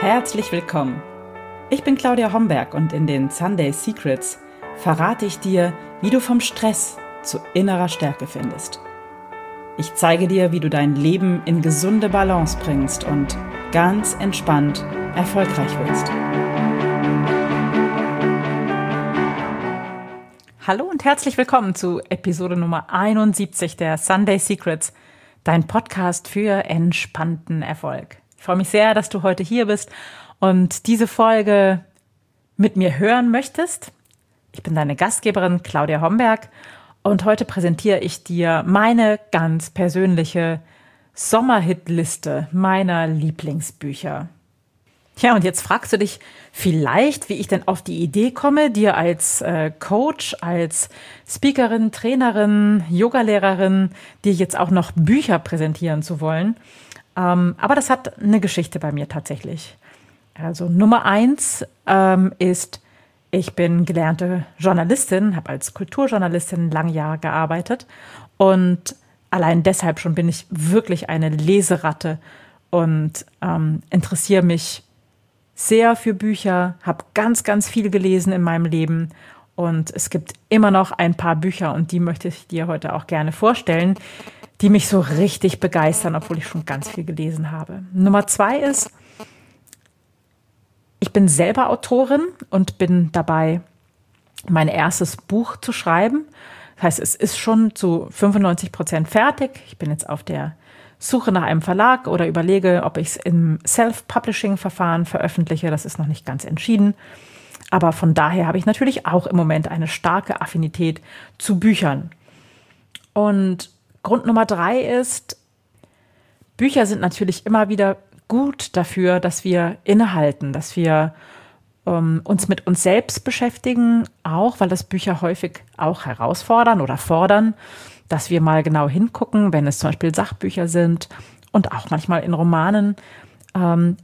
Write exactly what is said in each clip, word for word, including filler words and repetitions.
Herzlich willkommen. Ich bin Claudia Homberg und in den Sunday Secrets verrate ich dir, wie du vom Stress zu innerer Stärke findest. Ich zeige dir, wie du dein Leben in gesunde Balance bringst und ganz entspannt erfolgreich wirst. Hallo und herzlich willkommen zu Episode Nummer einundsiebzig der Sunday Secrets, dein Podcast für entspannten Erfolg. Ich freue mich sehr, dass du heute hier bist und diese Folge mit mir hören möchtest. Ich bin deine Gastgeberin Claudia Homberg und heute präsentiere ich dir meine ganz persönliche Sommerhitliste meiner Lieblingsbücher. Ja, und jetzt fragst du dich vielleicht, wie ich denn auf die Idee komme, dir als äh, Coach, als Speakerin, Trainerin, Yogalehrerin, dir jetzt auch noch Bücher präsentieren zu wollen. Ähm, aber das hat eine Geschichte bei mir tatsächlich. Also Nummer eins ähm, ist, ich bin gelernte Journalistin, habe als Kulturjournalistin lange Jahre gearbeitet und allein deshalb schon bin ich wirklich eine Leseratte und ähm, interessiere mich sehr für Bücher, habe ganz, ganz viel gelesen in meinem Leben und es gibt immer noch ein paar Bücher und die möchte ich dir heute auch gerne vorstellen, die mich so richtig begeistern, obwohl ich schon ganz viel gelesen habe. Nummer zwei ist, ich bin selber Autorin und bin dabei, mein erstes Buch zu schreiben. Das heißt, es ist schon zu fünfundneunzig Prozent fertig. Ich bin jetzt auf der Suche nach einem Verlag oder überlege, ob ich es im Self-Publishing-Verfahren veröffentliche. Das ist noch nicht ganz entschieden. Aber von daher habe ich natürlich auch im Moment eine starke Affinität zu Büchern. Und Grund Nummer drei ist, Bücher sind natürlich immer wieder gut dafür, dass wir innehalten, dass wir ähm, uns mit uns selbst beschäftigen, auch weil das Bücher häufig auch herausfordern oder fordern, dass wir mal genau hingucken, wenn es zum Beispiel Sachbücher sind und auch manchmal in Romanen. Ähm,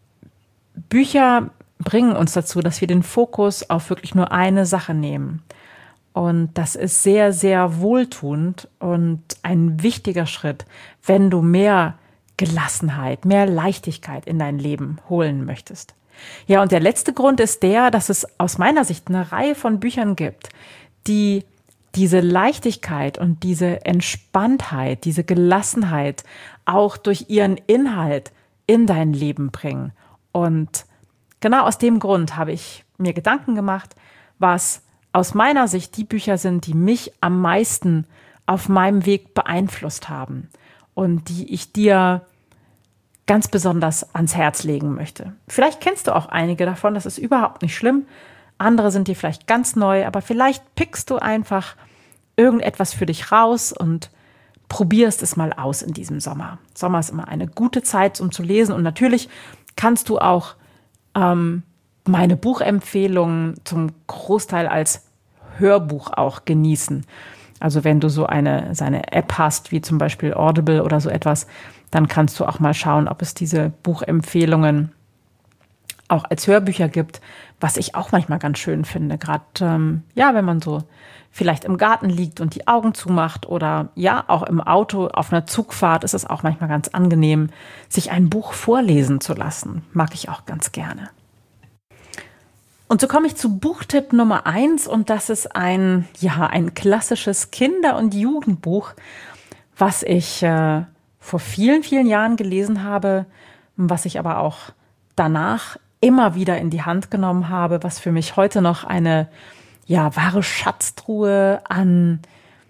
Bücher bringen uns dazu, dass wir den Fokus auf wirklich nur eine Sache nehmen. Und das ist sehr, sehr wohltuend und ein wichtiger Schritt, wenn du mehr Gelassenheit, mehr Leichtigkeit in dein Leben holen möchtest. Ja, und der letzte Grund ist der, dass es aus meiner Sicht eine Reihe von Büchern gibt, die diese Leichtigkeit und diese Entspanntheit, diese Gelassenheit auch durch ihren Inhalt in dein Leben bringen. Und genau aus dem Grund habe ich mir Gedanken gemacht, was aus meiner Sicht die Bücher sind, die mich am meisten auf meinem Weg beeinflusst haben und die ich dir ganz besonders ans Herz legen möchte. Vielleicht kennst du auch einige davon, das ist überhaupt nicht schlimm. Andere sind dir vielleicht ganz neu, aber vielleicht pickst du einfach irgendetwas für dich raus und probierst es mal aus in diesem Sommer. Sommer ist immer eine gute Zeit, um zu lesen und natürlich kannst du auch ähm, meine Buchempfehlungen zum Großteil als Hörbuch auch genießen. Also wenn du so eine, so eine App hast, wie zum Beispiel Audible oder so etwas, dann kannst du auch mal schauen, ob es diese Buchempfehlungen auch als Hörbücher gibt, was ich auch manchmal ganz schön finde. Gerade, ähm, ja, wenn man so vielleicht im Garten liegt und die Augen zumacht oder ja, auch im Auto auf einer Zugfahrt ist es auch manchmal ganz angenehm, sich ein Buch vorlesen zu lassen. Mag ich auch ganz gerne. Und so komme ich zu Buchtipp Nummer eins und das ist ein, ja, ein klassisches Kinder- und Jugendbuch, was ich äh, vor vielen, vielen Jahren gelesen habe, was ich aber auch danach immer wieder in die Hand genommen habe, was für mich heute noch eine, ja, wahre Schatztruhe an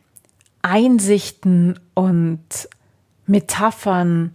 Einsichten und Metaphern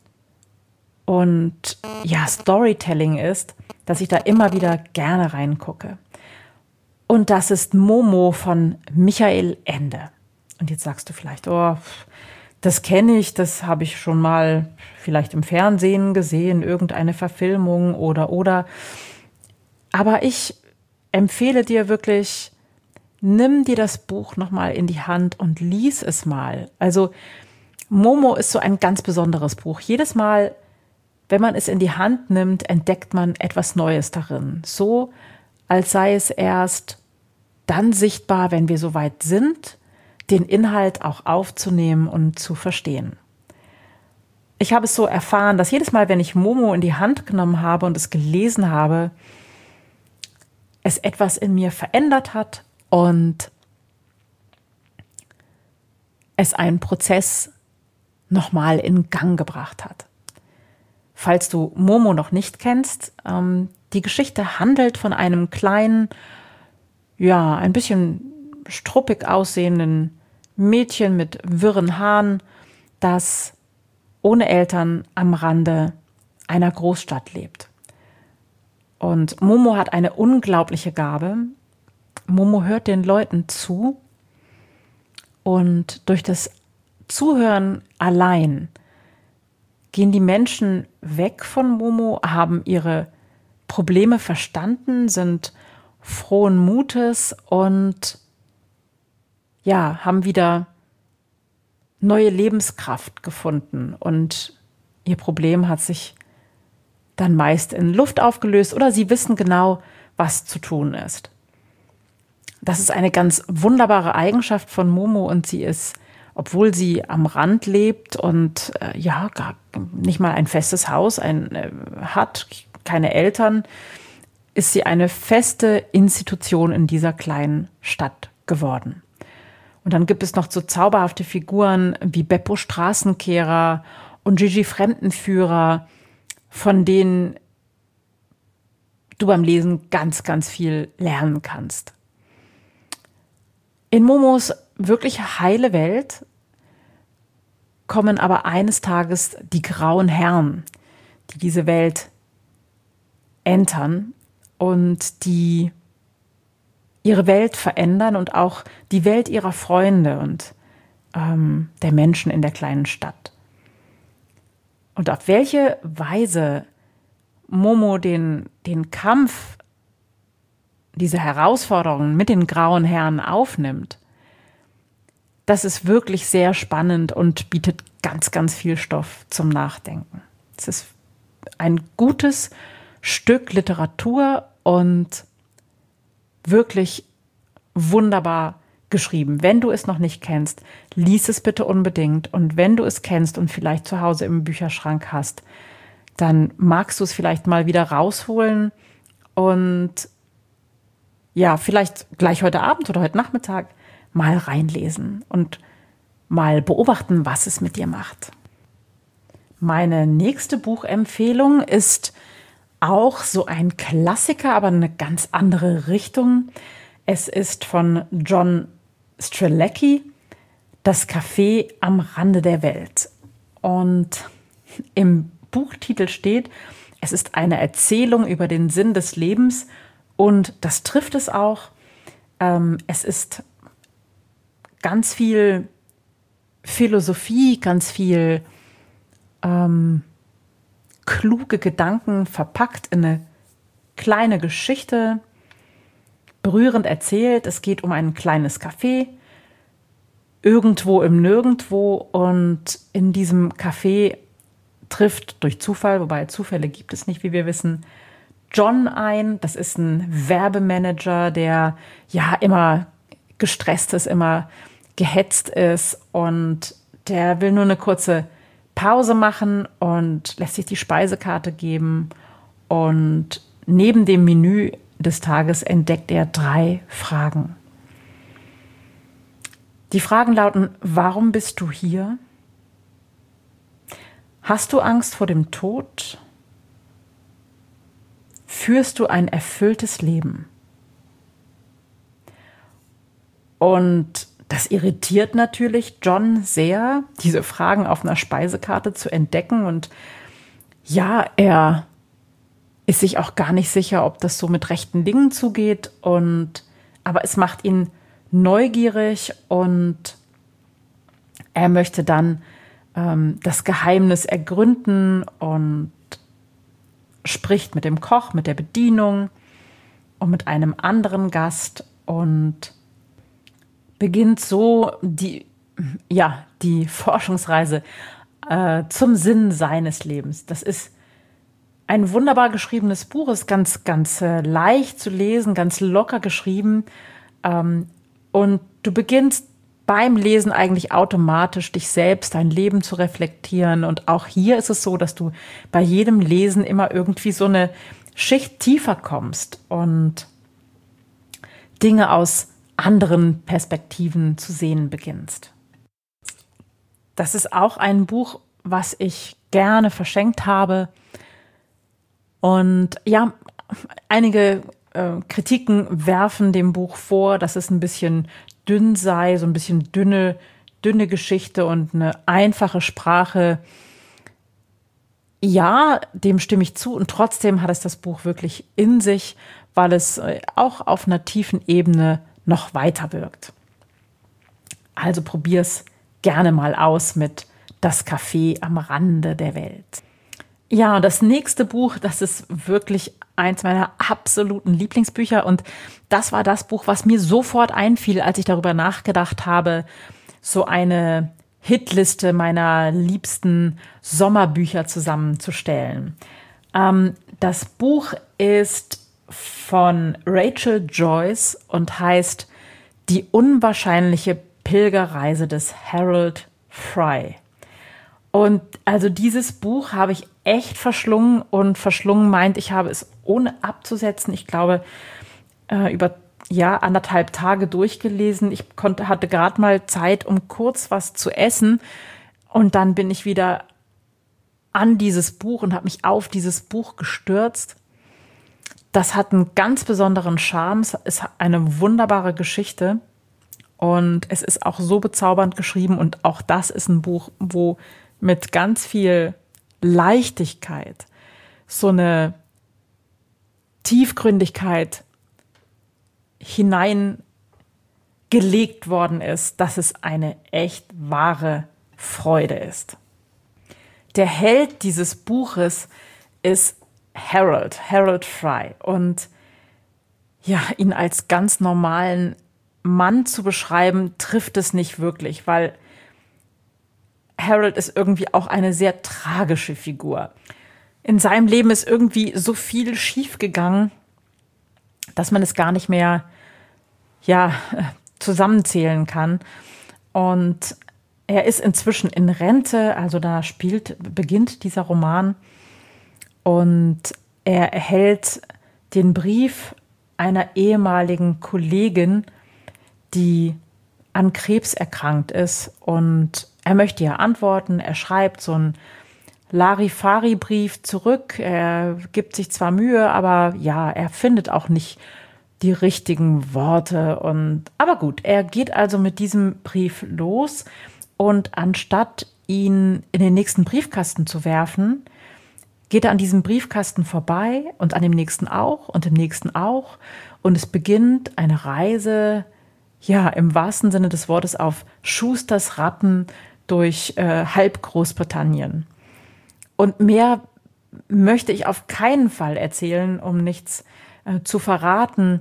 und ja, Storytelling ist, dass ich da immer wieder gerne reingucke. Und das ist Momo von Michael Ende. Und jetzt sagst du vielleicht, oh, das kenne ich, das habe ich schon mal vielleicht im Fernsehen gesehen, irgendeine Verfilmung oder, oder. Aber ich empfehle dir wirklich, nimm dir das Buch nochmal in die Hand und lies es mal. Also Momo ist so ein ganz besonderes Buch. Jedes Mal, wenn man es in die Hand nimmt, entdeckt man etwas Neues darin. So, als sei es erst dann sichtbar, wenn wir so weit sind, den Inhalt auch aufzunehmen und zu verstehen. ich habe es so erfahren, dass jedes Mal, wenn ich Momo in die Hand genommen habe und es gelesen habe, es etwas in mir verändert hat und es einen Prozess nochmal in Gang gebracht hat. Falls du Momo noch nicht kennst, ähm, die Geschichte handelt von einem kleinen, ja, ein bisschen struppig aussehenden Mädchen mit wirren Haaren, das ohne Eltern am Rande einer Großstadt lebt. Und Momo hat eine unglaubliche Gabe. Momo hört den Leuten zu und durch das Zuhören allein gehen die Menschen weg von Momo, haben ihre Probleme verstanden, sind frohen Mutes und ja, haben wieder neue Lebenskraft gefunden und ihr Problem hat sich dann meist in Luft aufgelöst oder sie wissen genau, was zu tun ist. Das ist eine ganz wunderbare Eigenschaft von Momo und sie ist, obwohl sie am Rand lebt und äh, ja, gar nicht mal ein festes Haus ein, äh, hat, keine Eltern, ist sie eine feste Institution in dieser kleinen Stadt geworden. Und dann gibt es noch so zauberhafte Figuren wie Beppo Straßenkehrer und Gigi Fremdenführer, von denen du beim Lesen ganz, ganz viel lernen kannst. In Momos wirklich heile Welt kommen aber eines Tages die grauen Herren, die diese Welt entern und die ihre Welt verändern und auch die Welt ihrer Freunde und ähm, der Menschen in der kleinen Stadt. Und auf welche Weise Momo den, den Kampf, diese Herausforderungen mit den grauen Herren aufnimmt, das ist wirklich sehr spannend und bietet ganz, ganz viel Stoff zum Nachdenken. Es ist ein gutes Stück Literatur und wirklich wunderbar geschrieben. Wenn du es noch nicht kennst, lies es bitte unbedingt. Und wenn du es kennst und vielleicht zu Hause im Bücherschrank hast, dann magst du es vielleicht mal wieder rausholen und ja, vielleicht gleich heute Abend oder heute Nachmittag mal reinlesen und mal beobachten, was es mit dir macht. Meine nächste Buchempfehlung ist auch so ein Klassiker, aber eine ganz andere Richtung. Es ist von John Strzelecki, Das Café am Rande der Welt. Und im Buchtitel steht, es ist eine Erzählung über den Sinn des Lebens und das trifft es auch. Ähm, es ist ganz viel Philosophie, ganz viel ähm, kluge Gedanken verpackt in eine kleine Geschichte, berührend erzählt. Es geht um ein kleines Café, irgendwo im Nirgendwo und in diesem Café trifft durch Zufall, wobei Zufälle gibt es nicht, wie wir wissen, John ein. Das ist ein Werbemanager, der ja immer gestresst ist, immer gehetzt ist und der will nur eine kurze Pause machen und lässt sich die Speisekarte geben und neben dem Menü des Tages entdeckt er drei Fragen. Die Fragen lauten: Warum bist du hier? Hast du Angst vor dem Tod? Führst du ein erfülltes Leben? Und das irritiert natürlich John sehr, diese Fragen auf einer Speisekarte zu entdecken. Und ja, er ist sich auch gar nicht sicher, ob das so mit rechten Dingen zugeht. Und, aber es macht ihn neugierig und er möchte dann ähm, das Geheimnis ergründen und spricht mit dem Koch, mit der Bedienung und mit einem anderen Gast und beginnt so die, ja, die Forschungsreise äh, zum Sinn seines Lebens. Das ist ein wunderbar geschriebenes Buch, ist ganz, ganz äh, leicht zu lesen, ganz locker geschrieben. Ähm, und du beginnst beim Lesen eigentlich automatisch dich selbst, dein Leben zu reflektieren. Und auch hier ist es so, dass du bei jedem Lesen immer irgendwie so eine Schicht tiefer kommst und Dinge aus anderen Perspektiven zu sehen beginnst. Das ist auch ein Buch, was ich gerne verschenkt habe. Und ja, einige äh, Kritiken werfen dem Buch vor, dass es ein bisschen dünn sei, so ein bisschen dünne, dünne Geschichte und eine einfache Sprache. Ja, dem stimme ich zu. Und trotzdem hat es das Buch wirklich in sich, weil es auch auf einer tiefen Ebene noch weiter wirkt. Also probier's gerne mal aus mit Das Café am Rande der Welt. Ja, das nächste Buch, das ist wirklich eins meiner absoluten Lieblingsbücher. Und das war das Buch, was mir sofort einfiel, als ich darüber nachgedacht habe, so eine Hitliste meiner liebsten Sommerbücher zusammenzustellen. Ähm, das Buch ist von Rachel Joyce und heißt Die unwahrscheinliche Pilgerreise des Harold Fry. Und also dieses Buch habe ich echt verschlungen und verschlungen meint, ich habe es ohne abzusetzen, ich glaube, äh, über ja, anderthalb Tage durchgelesen. Ich konnte, hatte gerade mal Zeit, um kurz was zu essen. Und dann bin ich wieder an dieses Buch und habe mich auf dieses Buch gestürzt. Das hat einen ganz besonderen Charme. Es ist eine wunderbare Geschichte. Und es ist auch so bezaubernd geschrieben. Und auch das ist ein Buch, wo mit ganz viel Leichtigkeit so eine Tiefgründigkeit hineingelegt worden ist, dass es eine echt wahre Freude ist. Der Held dieses Buches ist Harold, Harold Fry. Und ja, ihn als ganz normalen Mann zu beschreiben, trifft es nicht wirklich, weil Harold ist irgendwie auch eine sehr tragische Figur. In seinem Leben ist irgendwie so viel schiefgegangen, dass man es gar nicht mehr ja, zusammenzählen kann. Und er ist inzwischen in Rente, also da spielt, beginnt dieser Roman. Und er erhält den Brief einer ehemaligen Kollegin, die an Krebs erkrankt ist. Und er möchte ihr antworten. Er schreibt so einen Larifari-Brief zurück. Er gibt sich zwar Mühe, aber ja, er findet auch nicht die richtigen Worte. Und aber gut, er geht also mit diesem Brief los. Und anstatt ihn in den nächsten Briefkasten zu werfen, geht er an diesem Briefkasten vorbei und an dem nächsten auch und dem nächsten auch. Und es beginnt eine Reise, ja, im wahrsten Sinne des Wortes auf Schusters Rappen durch äh, halb Großbritannien. Und mehr möchte ich auf keinen Fall erzählen, um nichts äh, zu verraten.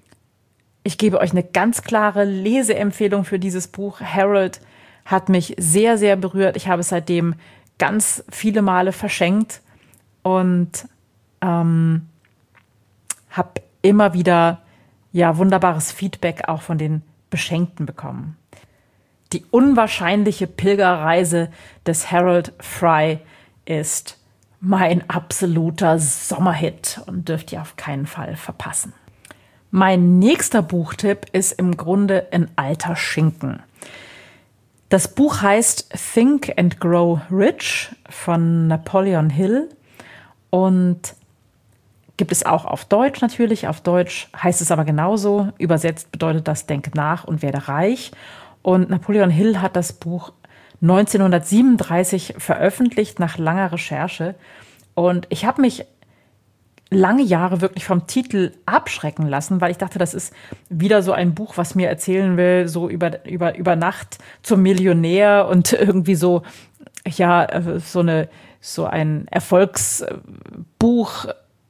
Ich gebe euch eine ganz klare Leseempfehlung für dieses Buch. Harold hat mich sehr, sehr berührt. Ich habe es seitdem ganz viele Male verschenkt und ähm, habe immer wieder ja, wunderbares Feedback auch von den Beschenkten bekommen. Die unwahrscheinliche Pilgerreise des Harold Fry ist mein absoluter Sommerhit und dürft ihr auf keinen Fall verpassen. Mein nächster Buchtipp ist im Grunde ein alter Schinken. Das Buch heißt Think and Grow Rich von Napoleon Hill und gibt es auch auf Deutsch natürlich. Auf Deutsch heißt es aber genauso. Übersetzt bedeutet das Denke nach und werde reich. Und Napoleon Hill hat das Buch neunzehnhundertsiebenunddreißig veröffentlicht nach langer Recherche. Und ich habe mich lange Jahre wirklich vom Titel abschrecken lassen, weil ich dachte, das ist wieder so ein Buch, was mir erzählen will, so über, über, über Nacht zum Millionär und irgendwie so, ja, so eine, so ein Erfolgsbuch,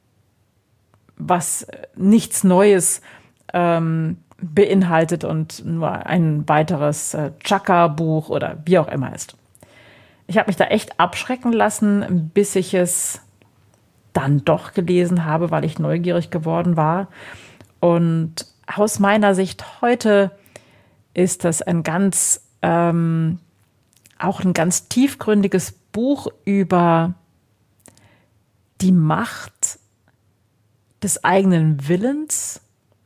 was nichts Neues ähm, beinhaltet und nur ein weiteres äh, Chaka-Buch oder wie auch immer ist. Ich habe mich da echt abschrecken lassen, bis ich es dann doch gelesen habe, weil ich neugierig geworden war. Und aus meiner Sicht heute ist das ein ganz, ähm, auch ein ganz tiefgründiges Buch über die Macht des eigenen Willens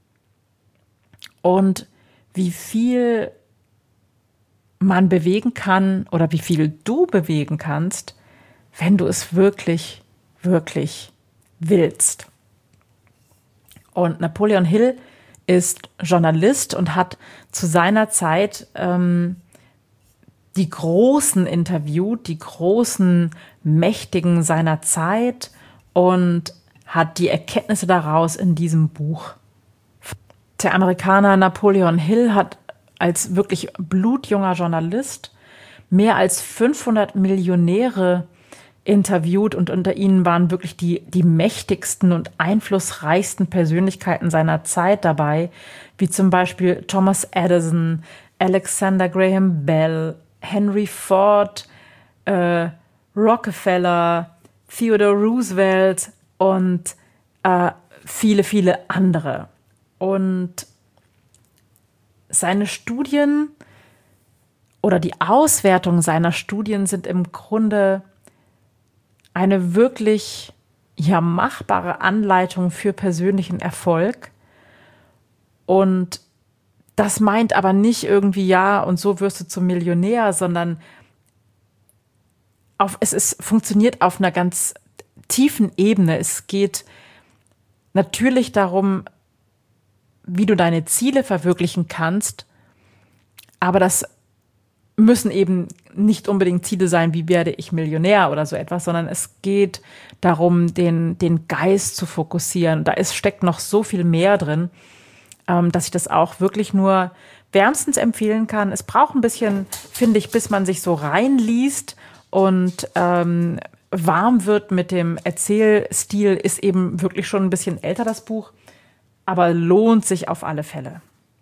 und wie viel man bewegen kann oder wie viel du bewegen kannst, wenn du es wirklich, wirklich willst. Und Napoleon Hill ist Journalist und hat zu seiner Zeit ähm, die Großen interviewt, die großen Mächtigen seiner Zeit und hat die Erkenntnisse daraus in diesem Buch. Der Amerikaner Napoleon Hill hat als wirklich blutjunger Journalist mehr als fünfhundert Millionäre interviewt und unter ihnen waren wirklich die, die mächtigsten und einflussreichsten Persönlichkeiten seiner Zeit dabei, wie zum Beispiel Thomas Edison, Alexander Graham Bell, Henry Ford, äh, Rockefeller, Theodore Roosevelt und äh, viele, viele andere. Und seine Studien oder die Auswertung seiner Studien sind im Grunde eine wirklich ja, machbare Anleitung für persönlichen Erfolg. Und das meint aber nicht irgendwie, ja, und so wirst du zum Millionär, sondern auf, es ist, funktioniert auf einer ganz tiefen Ebene. Es geht natürlich darum, wie du deine Ziele verwirklichen kannst, aber das müssen eben nicht unbedingt Ziele sein, wie werde ich Millionär oder so etwas, sondern es geht darum, den, den Geist zu fokussieren. Da ist, steckt noch so viel mehr drin, ähm, dass ich das auch wirklich nur wärmstens empfehlen kann. Es braucht ein bisschen, finde ich, bis man sich so reinliest und ähm, warm wird mit dem Erzählstil, ist eben wirklich schon ein bisschen älter, das Buch, aber lohnt sich auf alle Fälle.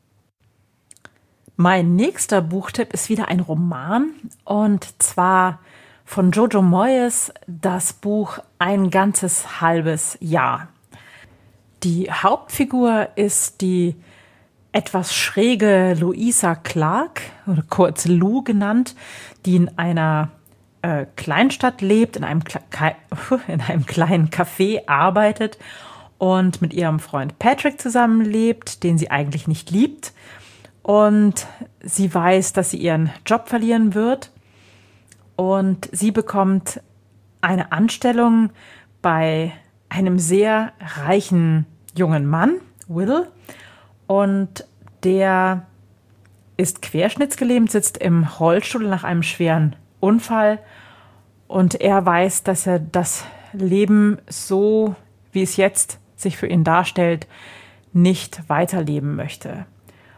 Mein nächster Buchtipp ist wieder ein Roman und zwar von Jojo Moyes, das Buch Ein ganzes halbes Jahr. Die Hauptfigur ist die etwas schräge Louisa Clark, oder kurz Lou genannt, die in einer äh, Kleinstadt lebt, in einem, Kle- in einem kleinen Café arbeitet und mit ihrem Freund Patrick zusammenlebt, den sie eigentlich nicht liebt. Und sie weiß, dass sie ihren Job verlieren wird. Und sie bekommt eine Anstellung bei einem sehr reichen jungen Mann, Will. Und der ist querschnittsgelähmt, sitzt im Rollstuhl nach einem schweren Unfall. Und er weiß, dass er das Leben so, wie es jetzt sich für ihn darstellt, nicht weiterleben möchte.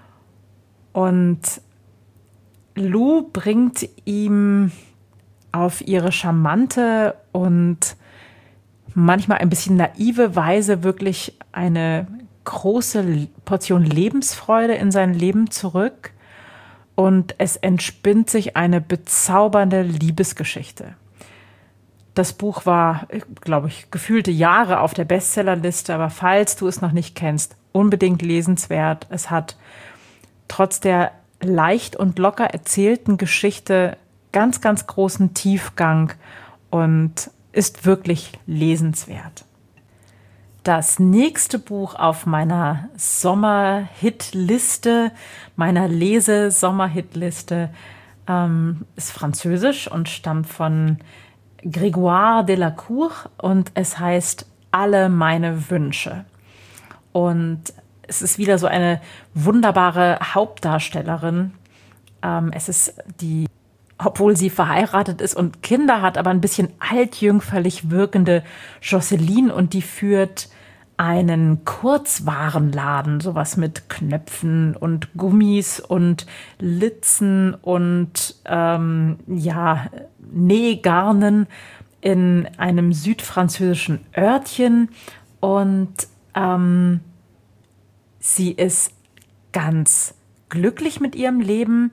Und Lou bringt ihm auf ihre charmante und manchmal ein bisschen naive Weise wirklich eine große Portion Lebensfreude in sein Leben zurück. Und es entspinnt sich eine bezaubernde Liebesgeschichte. Das Buch war, glaube ich, gefühlte Jahre auf der Bestsellerliste, aber falls du es noch nicht kennst, unbedingt lesenswert. Es hat trotz der leicht und locker erzählten Geschichte ganz, ganz großen Tiefgang und ist wirklich lesenswert. Das nächste Buch auf meiner Sommerhitliste, meiner Lese-Sommerhitliste, ähm, ist französisch und stammt von Grégoire Delacour und es heißt Alle meine Wünsche. Und es ist wieder so eine wunderbare Hauptdarstellerin. Ähm, es ist die, obwohl sie verheiratet ist und Kinder hat, aber ein bisschen altjüngferlich wirkende Jocelyne und die führt einen Kurzwarenladen, sowas mit Knöpfen und Gummis und Litzen und ähm, ja, Nähgarnen in einem südfranzösischen Örtchen und ähm, sie ist ganz glücklich mit ihrem Leben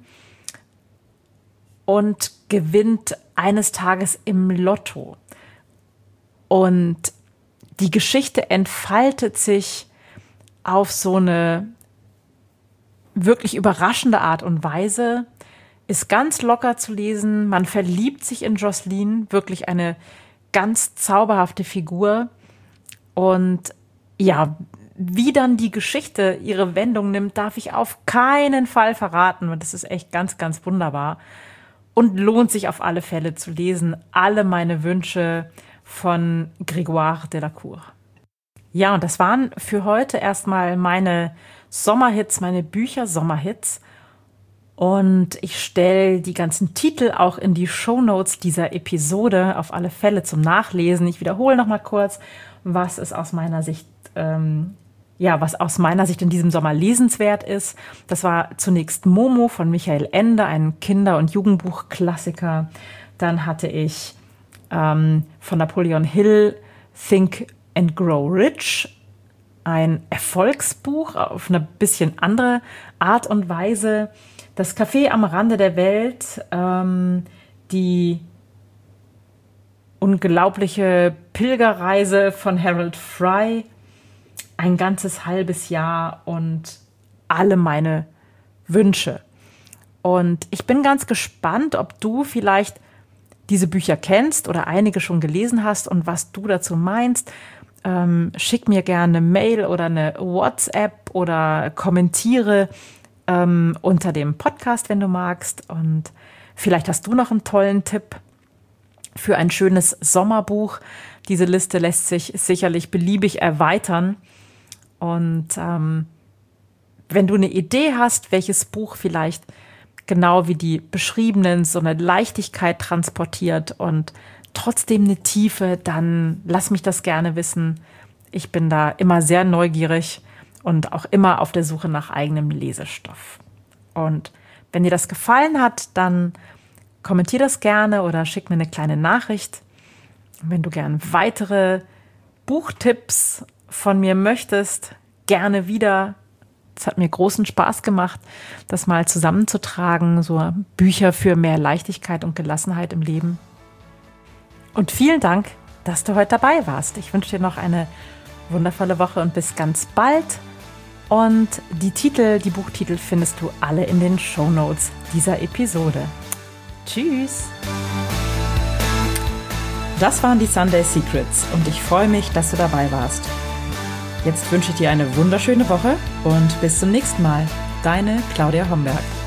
und gewinnt eines Tages im Lotto. Und die Geschichte entfaltet sich auf so eine wirklich überraschende Art und Weise, ist ganz locker zu lesen. Man verliebt sich in Jocelyn, wirklich eine ganz zauberhafte Figur. Und ja, wie dann die Geschichte ihre Wendung nimmt, darf ich auf keinen Fall verraten. Und das ist echt ganz, ganz wunderbar. Und lohnt sich auf alle Fälle zu lesen. Alle meine Wünsche von Grégoire Delacour. Ja, und das waren für heute erstmal meine Sommerhits, meine Bücher-Sommerhits. Und ich stelle die ganzen Titel auch in die Shownotes dieser Episode auf alle Fälle zum Nachlesen. Ich wiederhole noch mal kurz, was es aus meiner Sicht, ähm, ja, was aus meiner Sicht in diesem Sommer lesenswert ist. Das war zunächst Momo von Michael Ende, ein Kinder- und Jugendbuchklassiker. Dann hatte ich ähm, von Napoleon Hill Think and Grow Rich, ein Erfolgsbuch auf eine bisschen andere Art und Weise. Das Café am Rande der Welt, ähm, die unglaubliche Pilgerreise von Harold Fry, ein ganzes halbes Jahr und alle meine Wünsche. Und ich bin ganz gespannt, ob du vielleicht diese Bücher kennst oder einige schon gelesen hast und was du dazu meinst. Ähm, schick mir gerne eine Mail oder eine WhatsApp oder kommentiere ähm, unter dem Podcast, wenn du magst. Und vielleicht hast du noch einen tollen Tipp für ein schönes Sommerbuch. Diese Liste lässt sich sicherlich beliebig erweitern. Und ähm, wenn du eine Idee hast, welches Buch vielleicht genau wie die beschriebenen so eine Leichtigkeit transportiert und trotzdem eine Tiefe, dann lass mich das gerne wissen. Ich bin da immer sehr neugierig und auch immer auf der Suche nach eigenem Lesestoff. Und wenn dir das gefallen hat, dann kommentier das gerne oder schick mir eine kleine Nachricht. Wenn du gerne weitere Buchtipps von mir möchtest, gerne wieder. Es hat mir großen Spaß gemacht, das mal zusammenzutragen, so Bücher für mehr Leichtigkeit und Gelassenheit im Leben. Und vielen Dank, dass du heute dabei warst. Ich wünsche dir noch eine wundervolle Woche und bis ganz bald. Und die Titel, die Buchtitel findest du alle in den Shownotes dieser Episode. Tschüss! Das waren die Sunday Secrets und ich freue mich, dass du dabei warst. Jetzt wünsche ich dir eine wunderschöne Woche und bis zum nächsten Mal. Deine Claudia Homberg.